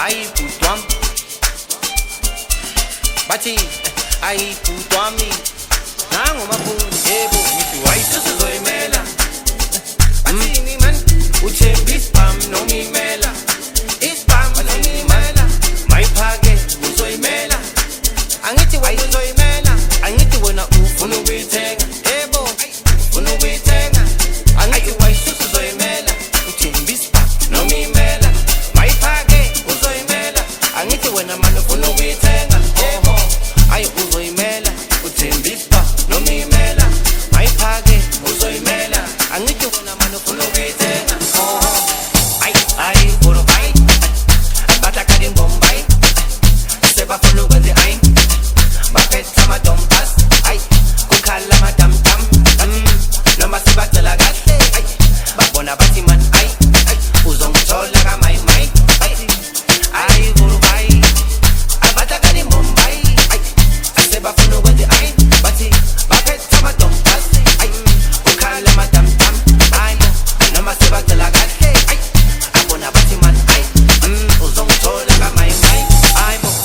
ayibhutwa bathi ayibhutwa mi nango maphuni yebo ngithi wayisuzoyimela bathini man uthemba ispam nomimela ispam nomimela mayiphake uzoyimela angithi wena uzoyimela angithi wena ufuna ukuyithenga yebo ufuna ukuyithenga angithi wayisuzoyimela uthemba ispam nomimela mayiphake uzoyimela angithi wena manje ufuna ukuyithenga yebo ayi uzoyimela uthemba ispam nomimela mayiphake uzoyimela angithi wena manje ufuna ukuyithenga ayi boro bayi batakadi Bombay sebafuna ukwenza ayi baphethe amadompas ayi kukhala amadamdam noma sibacela kahle ayi babona bathi man ayi uzongithola kamayi mayi ayi boro bayi batakadi Bombay ayi sebafuna ukwenza ayi bathi baphethe amadompas ayi kukhala amadamdam ayi noma sibacela kahle ayi babona bathi man ayi uzongithola kamayi mayi ayi bo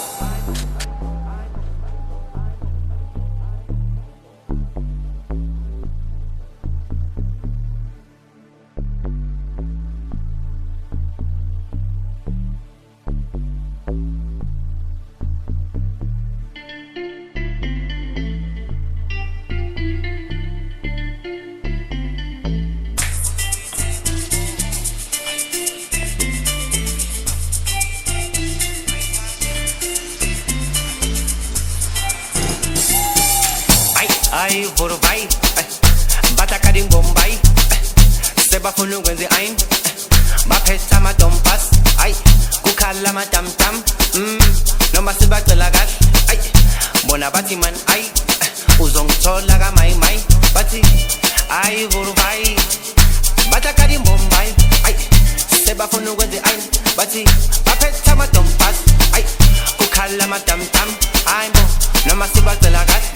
ayi boro bayi batakadi Bombay sebafuna ukwenza ayi baphethe amadompas ayi kukhala amadamdam noma sibacela kahle ayi bona bathi man ayi uzongithola kamayi mayi bathi ayi boro bayi batakadi Bombay ayi sebafuna ukwenza ayi bathi baphethe amadompas ayi kukhala amadamdam ayi bo noma sibacela kahle